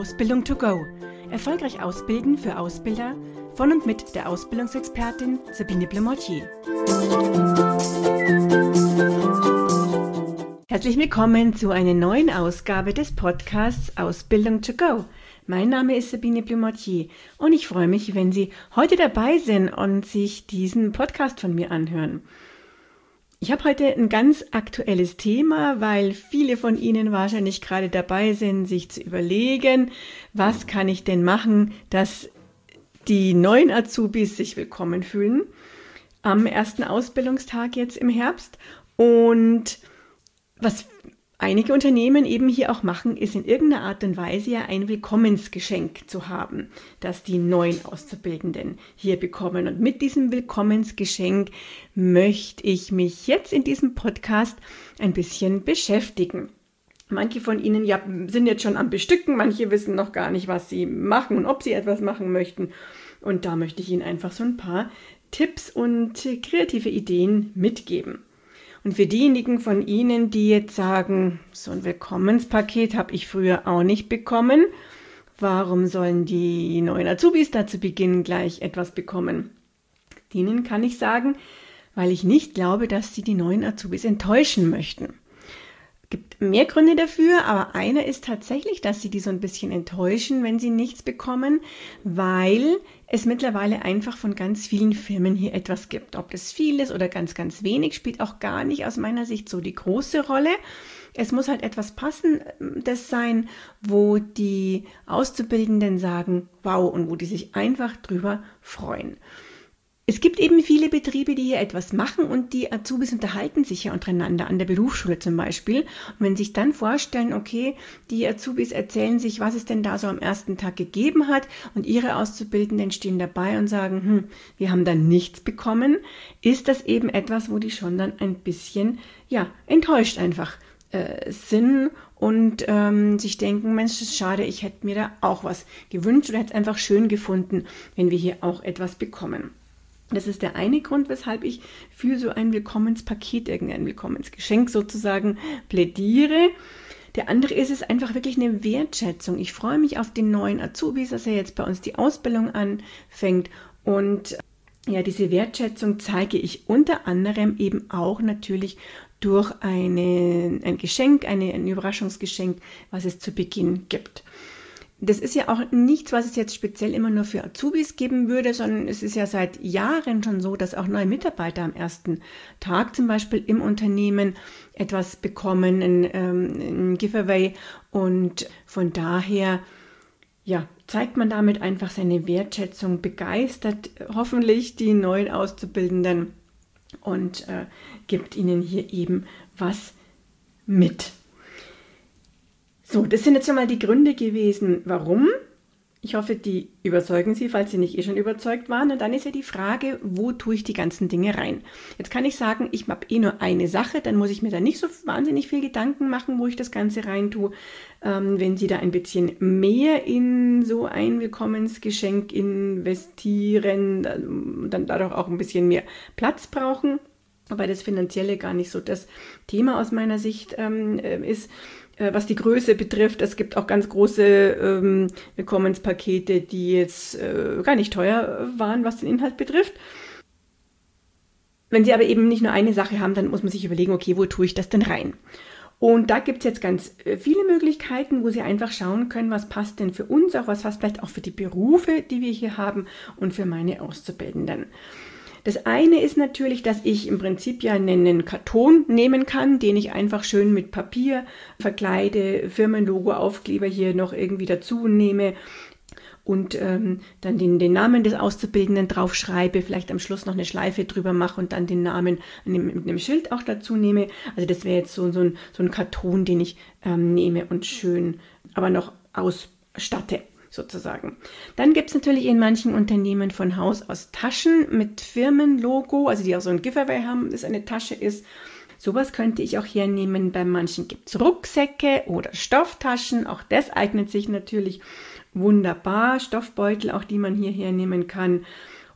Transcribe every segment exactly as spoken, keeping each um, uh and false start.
Ausbildung to go. Erfolgreich ausbilden für Ausbilder von und mit der Ausbildungsexpertin Sabine Blemortier. Herzlich willkommen zu einer neuen Ausgabe des Podcasts Ausbildung to go. Mein Name ist Sabine Blemortier und ich freue mich, wenn Sie heute dabei sind und sich diesen Podcast von mir anhören. Ich habe heute ein ganz aktuelles Thema, weil viele von Ihnen wahrscheinlich gerade dabei sind, sich zu überlegen, was kann ich denn machen, dass die neuen Azubis sich willkommen fühlen am ersten Ausbildungstag jetzt im Herbst. Und was einige Unternehmen eben hier auch machen, ist in irgendeiner Art und Weise ja ein Willkommensgeschenk zu haben, das die neuen Auszubildenden hier bekommen. Und mit diesem Willkommensgeschenk möchte ich mich jetzt in diesem Podcast ein bisschen beschäftigen. Manche von Ihnen ja, sind jetzt schon am Bestücken, manche wissen noch gar nicht, was sie machen und ob sie etwas machen möchten. Und da möchte ich Ihnen einfach so ein paar Tipps und kreative Ideen mitgeben. Und für diejenigen von Ihnen, die jetzt sagen, so ein Willkommenspaket habe ich früher auch nicht bekommen, warum sollen die neuen Azubis da zu Beginn gleich etwas bekommen? Denen kann ich sagen, weil ich nicht glaube, dass sie die neuen Azubis enttäuschen möchten. Es gibt mehr Gründe dafür, aber einer ist tatsächlich, dass sie die so ein bisschen enttäuschen, wenn sie nichts bekommen, weil es mittlerweile einfach von ganz vielen Firmen hier etwas gibt. Ob das viel ist oder ganz, ganz wenig, spielt auch gar nicht aus meiner Sicht so die große Rolle. Es muss halt etwas Passendes sein, wo die Auszubildenden sagen, wow, und wo die sich einfach drüber freuen. Es gibt eben viele Betriebe, die hier etwas machen und die Azubis unterhalten sich ja untereinander, an der Berufsschule zum Beispiel. Und wenn Sie sich dann vorstellen, okay, die Azubis erzählen sich, was es denn da so am ersten Tag gegeben hat und ihre Auszubildenden stehen dabei und sagen, hm, wir haben da nichts bekommen, ist das eben etwas, wo die schon dann ein bisschen, ja, enttäuscht einfach äh, sind und ähm, sich denken, Mensch, das ist schade, ich hätte mir da auch was gewünscht oder hätte es einfach schön gefunden, wenn wir hier auch etwas bekommen. Das ist der eine Grund, weshalb ich für so ein Willkommenspaket, irgendein Willkommensgeschenk sozusagen plädiere. Der andere ist es einfach wirklich eine Wertschätzung. Ich freue mich auf den neuen Azubis, dass er jetzt bei uns die Ausbildung anfängt. Und ja, diese Wertschätzung zeige ich unter anderem eben auch natürlich durch eine, ein Geschenk, eine, ein Überraschungsgeschenk, was es zu Beginn gibt. Das ist ja auch nichts, was es jetzt speziell immer nur für Azubis geben würde, sondern es ist ja seit Jahren schon so, dass auch neue Mitarbeiter am ersten Tag zum Beispiel im Unternehmen etwas bekommen, ein, ähm, ein Giveaway. Und von daher ja, zeigt man damit einfach seine Wertschätzung, begeistert hoffentlich die neuen Auszubildenden und äh, gibt ihnen hier eben was mit. So, das sind jetzt schon mal die Gründe gewesen, warum. Ich hoffe, die überzeugen Sie, falls Sie nicht eh schon überzeugt waren. Und dann ist ja die Frage, wo tue ich die ganzen Dinge rein? Jetzt kann ich sagen, ich habe eh nur eine Sache, dann muss ich mir da nicht so wahnsinnig viel Gedanken machen, wo ich das Ganze rein tue. Ähm, wenn Sie da ein bisschen mehr in so ein Willkommensgeschenk investieren, dann, dann dadurch auch ein bisschen mehr Platz brauchen, wobei das Finanzielle gar nicht so das Thema aus meiner Sicht ähm, ist. Was die Größe betrifft, es gibt auch ganz große ähm, Willkommenspakete, die jetzt äh, gar nicht teuer waren, was den Inhalt betrifft. Wenn Sie aber eben nicht nur eine Sache haben, dann muss man sich überlegen, okay, wo tue ich das denn rein? Und da gibt es jetzt ganz viele Möglichkeiten, wo Sie einfach schauen können, was passt denn für uns, auch was passt vielleicht auch für die Berufe, die wir hier haben und für meine Auszubildenden. Das eine ist natürlich, dass ich im Prinzip ja einen Karton nehmen kann, den ich einfach schön mit Papier verkleide, Firmenlogo, Aufkleber hier noch irgendwie dazu nehme und ähm, dann den, den Namen des Auszubildenden draufschreibe, vielleicht am Schluss noch eine Schleife drüber mache und dann den Namen mit einem Schild auch dazu nehme. Also das wäre jetzt so, so, ein, so ein Karton, den ich ähm, nehme und schön, aber noch ausstatte. Sozusagen. Dann gibt es natürlich in manchen Unternehmen von Haus aus Taschen mit Firmenlogo, also die auch so ein Giveaway haben, das eine Tasche ist. Sowas könnte ich auch hernehmen. Bei manchen gibt es Rucksäcke oder Stofftaschen. Auch das eignet sich natürlich wunderbar. Stoffbeutel, auch die man hier hernehmen kann.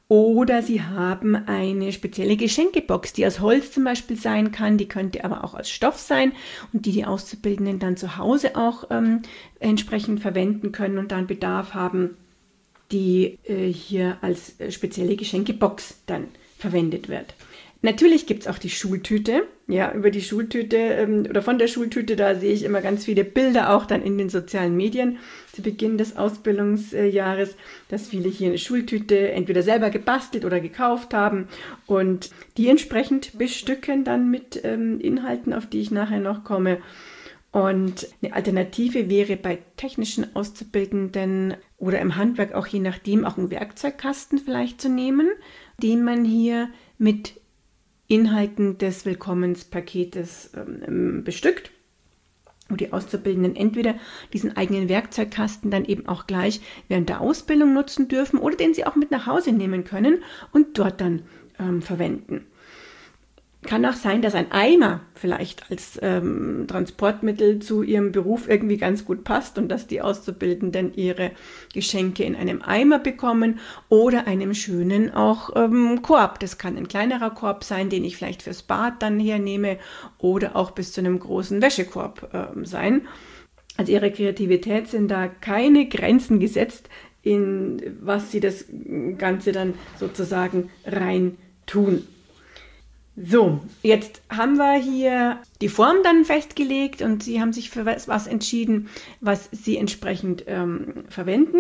Oder sie haben eine spezielle Geschenkebox, die aus Holz zum Beispiel sein kann, die könnte aber auch aus Stoff sein und die die Auszubildenden dann zu Hause auch ähm, entsprechend verwenden können und dann Bedarf haben, die äh, hier als äh, spezielle Geschenkebox dann verwendet wird. Natürlich gibt es auch die Schultüte. Ja, über die Schultüte ähm, oder von der Schultüte, da sehe ich immer ganz viele Bilder auch dann in den sozialen Medien zu Beginn des Ausbildungsjahres, dass viele hier eine Schultüte entweder selber gebastelt oder gekauft haben und die entsprechend bestücken dann mit ähm, Inhalten, auf die ich nachher noch komme. Und eine Alternative wäre bei technischen Auszubildenden oder im Handwerk auch je nachdem auch einen Werkzeugkasten vielleicht zu nehmen, den man hier mit Inhalten des Willkommenspaketes ähm, bestückt, wo die Auszubildenden entweder diesen eigenen Werkzeugkasten dann eben auch gleich während der Ausbildung nutzen dürfen oder den sie auch mit nach Hause nehmen können und dort dann ähm, verwenden. Kann auch sein, dass ein Eimer vielleicht als ähm, Transportmittel zu ihrem Beruf irgendwie ganz gut passt und dass die Auszubildenden ihre Geschenke in einem Eimer bekommen oder einem schönen auch ähm, Korb. Das kann ein kleinerer Korb sein, den ich vielleicht fürs Bad dann hernehme oder auch bis zu einem großen Wäschekorb ähm, sein. Also ihrer Kreativität sind da keine Grenzen gesetzt, in was sie das Ganze dann sozusagen rein tun. So, jetzt haben wir hier die Form dann festgelegt und Sie haben sich für was, was entschieden, was Sie entsprechend ähm, verwenden.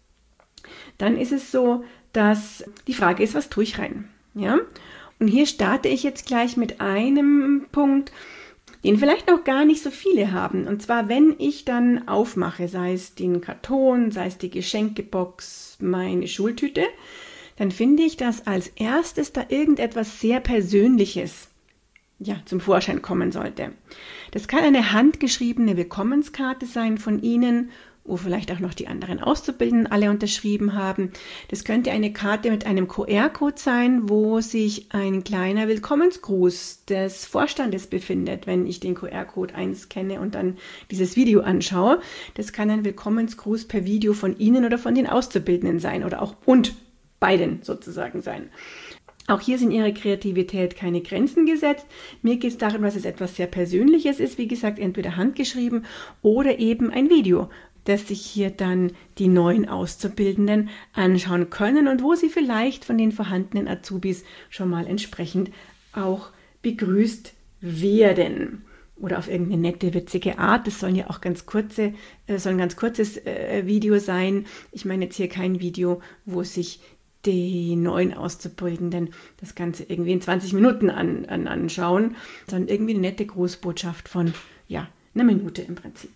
Dann ist es so, dass die Frage ist, was tue ich rein? Ja? Und hier starte ich jetzt gleich mit einem Punkt, den vielleicht noch gar nicht so viele haben. Und zwar, wenn ich dann aufmache, sei es den Karton, sei es die Geschenkebox, meine Schultüte, dann finde ich, dass als erstes da irgendetwas sehr Persönliches ja, zum Vorschein kommen sollte. Das kann eine handgeschriebene Willkommenskarte sein von Ihnen, wo vielleicht auch noch die anderen Auszubildenden alle unterschrieben haben. Das könnte eine Karte mit einem Q R-Code sein, wo sich ein kleiner Willkommensgruß des Vorstandes befindet, wenn ich den Q R-Code einscanne und dann dieses Video anschaue. Das kann ein Willkommensgruß per Video von Ihnen oder von den Auszubildenden sein oder auch und beiden sozusagen sein. Auch hier sind Ihrer Kreativität keine Grenzen gesetzt. Mir geht es darum, dass es etwas sehr Persönliches ist, wie gesagt, entweder handgeschrieben oder eben ein Video, das sich hier dann die neuen Auszubildenden anschauen können und wo sie vielleicht von den vorhandenen Azubis schon mal entsprechend auch begrüßt werden. Oder auf irgendeine nette, witzige Art. Das sollen ja auch ganz kurze, äh, soll ein ganz kurzes äh, Video sein. Ich meine jetzt hier kein Video, wo sich die neuen Auszubildenden das Ganze irgendwie in zwanzig Minuten an, an, anschauen, sondern irgendwie eine nette Grußbotschaft von, ja, einer Minute im Prinzip.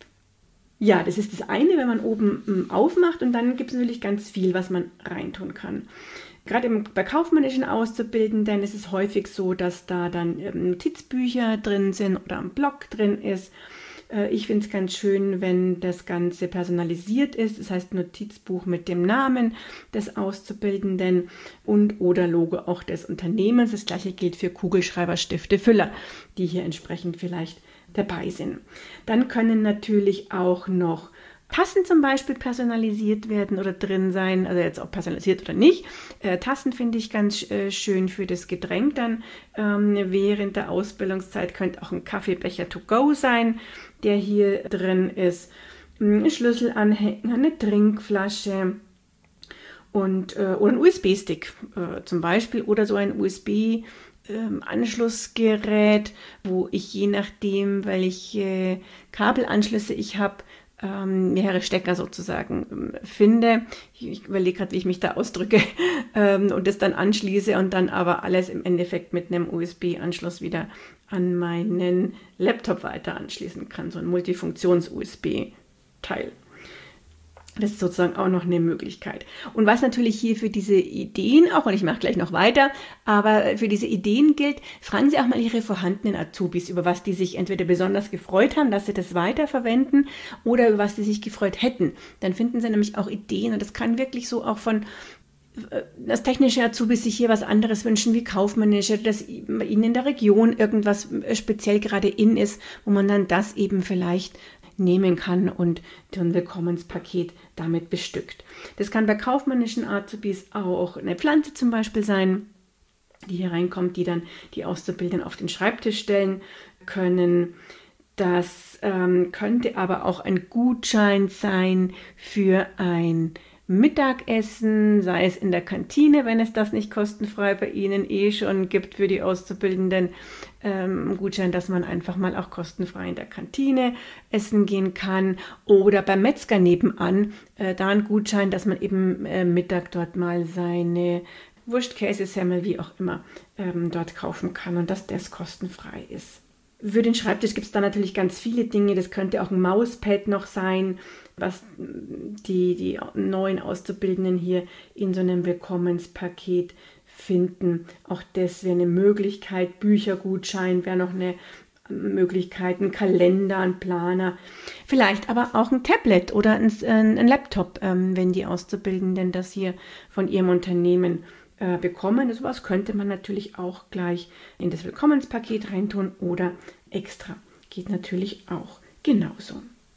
Ja, das ist das eine, wenn man oben m, aufmacht und dann gibt es natürlich ganz viel, was man reintun kann. Gerade im, bei kaufmännischen Auszubildenden ist es häufig so, dass da dann ähm, Notizbücher drin sind oder ein Blog drin ist. Äh, ich finde es ganz schön, wenn das Ganze personalisiert ist, das heißt Notizbuch mit dem Namen des Auszubildenden und oder Logo auch des Unternehmens. Das gleiche gilt für Kugelschreiber, Stifte, Füller, die hier entsprechend vielleicht dabei sind. Dann können natürlich auch noch Tassen zum Beispiel personalisiert werden oder drin sein, also jetzt auch personalisiert oder nicht. Äh, Tassen finde ich ganz äh, schön für das Getränk dann ähm, während der Ausbildungszeit. Könnte auch ein Kaffeebecher to go sein, der hier drin ist. Ein Schlüsselanhänger, eine Trinkflasche und, äh, oder ein U S B-Stick äh, zum Beispiel oder so ein U S B Ähm, Anschlussgerät, wo ich je nachdem, welche Kabelanschlüsse ich habe, ähm, mehrere Stecker sozusagen ähm, finde. Ich, ich überlege gerade, wie ich mich da ausdrücke ähm, und das dann anschließe und dann aber alles im Endeffekt mit einem U S B-Anschluss wieder an meinen Laptop weiter anschließen kann. So ein Multifunktions-U S B-Teil. Das ist sozusagen auch noch eine Möglichkeit. Und was natürlich hier für diese Ideen auch, und ich mache gleich noch weiter, aber für diese Ideen gilt, fragen Sie auch mal Ihre vorhandenen Azubis, über was die sich entweder besonders gefreut haben, dass sie das weiterverwenden oder über was sie sich gefreut hätten. Dann finden Sie nämlich auch Ideen und das kann wirklich so auch von das technische Azubis sich hier was anderes wünschen wie kaufmännische, dass ihnen in der Region irgendwas speziell gerade in ist, wo man dann das eben vielleicht nehmen kann und ein Willkommenspaket damit bestückt. Das kann bei kaufmännischen Azubis auch eine Pflanze zum Beispiel sein, die hier reinkommt, die dann die Auszubildenden auf den Schreibtisch stellen können. Das ähm, könnte aber auch ein Gutschein sein für ein Mittagessen, sei es in der Kantine, wenn es das nicht kostenfrei bei Ihnen eh schon gibt für die Auszubildenden. Ähm, Gutschein, dass man einfach mal auch kostenfrei in der Kantine essen gehen kann. Oder beim Metzger nebenan, äh, da ein Gutschein, dass man eben äh, Mittag dort mal seine Wurst, Käse, Semmel, wie auch immer, ähm, dort kaufen kann und dass das kostenfrei ist. Für den Schreibtisch gibt es da natürlich ganz viele Dinge. Das könnte auch ein Mauspad noch sein, was die, die neuen Auszubildenden hier in so einem Willkommenspaket finden. Auch das wäre eine Möglichkeit. Büchergutschein wäre noch eine Möglichkeit, ein Kalender, ein Planer. Vielleicht aber auch ein Tablet oder ein, ein Laptop, ähm, wenn die Auszubildenden das hier von ihrem Unternehmen bekommen. So was könnte man natürlich auch gleich in das Willkommenspaket reintun oder extra. Geht natürlich auch genauso.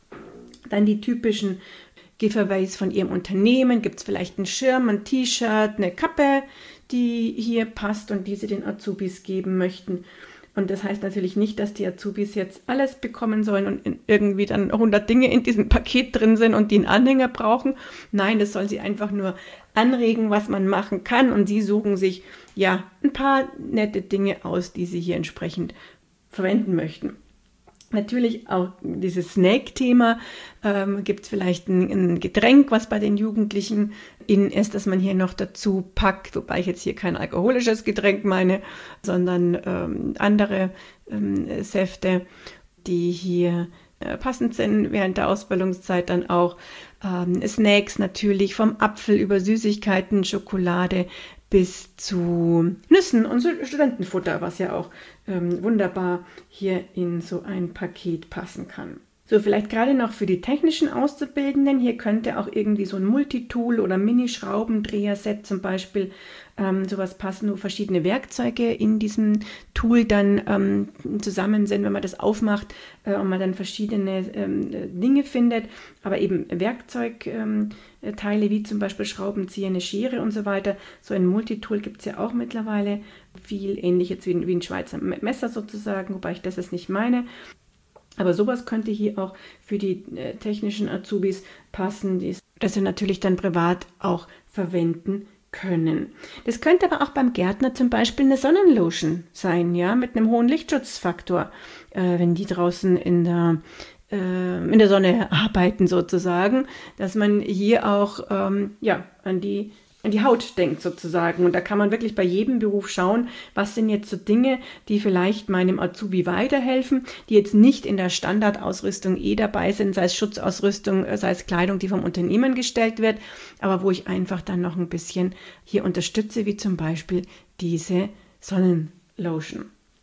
Dann die typischen Giveaways von Ihrem Unternehmen. Gibt es vielleicht einen Schirm, ein T-Shirt, eine Kappe, die hier passt und die Sie den Azubis geben möchten. Und das heißt natürlich nicht, dass die Azubis jetzt alles bekommen sollen und irgendwie dann hundert Dinge in diesem Paket drin sind und die einen Anhänger brauchen. Nein, das soll sie einfach nur anregen, was man machen kann. Und sie suchen sich ja ein paar nette Dinge aus, die sie hier entsprechend verwenden möchten. Natürlich auch dieses Snack-Thema, ähm, gibt es vielleicht ein, ein Getränk, was bei den Jugendlichen in ist, dass man hier noch dazu packt, wobei ich jetzt hier kein alkoholisches Getränk meine, sondern ähm, andere ähm, Säfte, die hier äh, passend sind während der Ausbildungszeit dann auch. Ähm, Snacks natürlich, vom Apfel über Süßigkeiten, Schokolade bis zu Nüssen und Studentenfutter, was ja auch ähm, wunderbar hier in so ein Paket passen kann. So, vielleicht gerade noch für die technischen Auszubildenden, hier könnte auch irgendwie so ein Multitool oder Mini-Schraubendreher-Set zum Beispiel ähm, sowas passen, wo verschiedene Werkzeuge in diesem Tool dann ähm, zusammen sind, wenn man das aufmacht äh, und man dann verschiedene ähm, Dinge findet, aber eben Werkzeugteile ähm, wie zum Beispiel Schraubenzieher, eine Schere und so weiter. So ein Multitool gibt es ja auch mittlerweile, viel ähnlich jetzt wie, wie ein Schweizer Messer sozusagen, wobei ich das jetzt nicht meine. Aber sowas könnte hier auch für die äh, technischen Azubis passen, die das sie natürlich dann privat auch verwenden können. Das könnte aber auch beim Gärtner zum Beispiel eine Sonnenlotion sein, ja, mit einem hohen Lichtschutzfaktor, äh, wenn die draußen in der äh, in der Sonne arbeiten sozusagen, dass man hier auch ähm, ja an die an die Haut denkt sozusagen. Und da kann man wirklich bei jedem Beruf schauen, was sind jetzt so Dinge, die vielleicht meinem Azubi weiterhelfen, die jetzt nicht in der Standardausrüstung eh dabei sind, sei es Schutzausrüstung, sei es Kleidung, die vom Unternehmen gestellt wird, aber wo ich einfach dann noch ein bisschen hier unterstütze, wie zum Beispiel diese Sonnenlotion,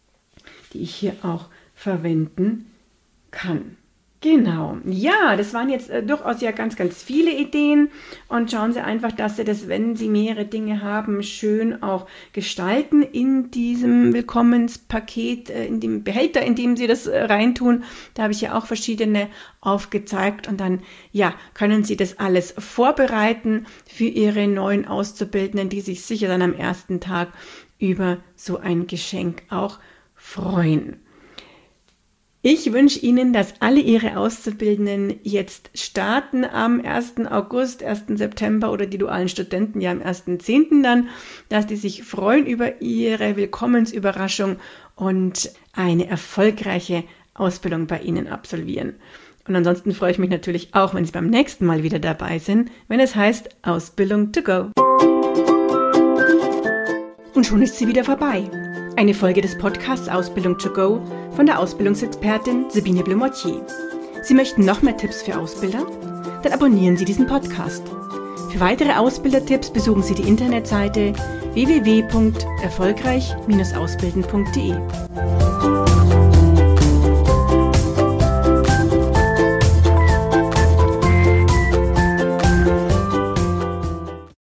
die ich hier auch verwenden kann. Genau, ja, das waren jetzt äh, durchaus ja ganz, ganz viele Ideen und schauen Sie einfach, dass Sie das, wenn Sie mehrere Dinge haben, schön auch gestalten in diesem Willkommenspaket, äh, in dem Behälter, in dem Sie das äh, reintun. Da habe ich ja auch verschiedene aufgezeigt und dann, ja, können Sie das alles vorbereiten für Ihre neuen Auszubildenden, die sich sicher dann am ersten Tag über so ein Geschenk auch freuen. Ich wünsche Ihnen, dass alle Ihre Auszubildenden jetzt starten am ersten August, ersten September oder die dualen Studenten ja am ersten zehnten dann, dass die sich freuen über ihre Willkommensüberraschung und eine erfolgreiche Ausbildung bei Ihnen absolvieren. Und ansonsten freue ich mich natürlich auch, wenn Sie beim nächsten Mal wieder dabei sind, wenn es heißt Ausbildung to go. Und schon ist sie wieder vorbei. Eine Folge des Podcasts Ausbildung to go von der Ausbildungsexpertin Sabine Blumottier. Sie möchten noch mehr Tipps für Ausbilder? Dann abonnieren Sie diesen Podcast. Für weitere Ausbildertipps besuchen Sie die Internetseite w w w punkt erfolgreich Bindestrich ausbilden punkt d e.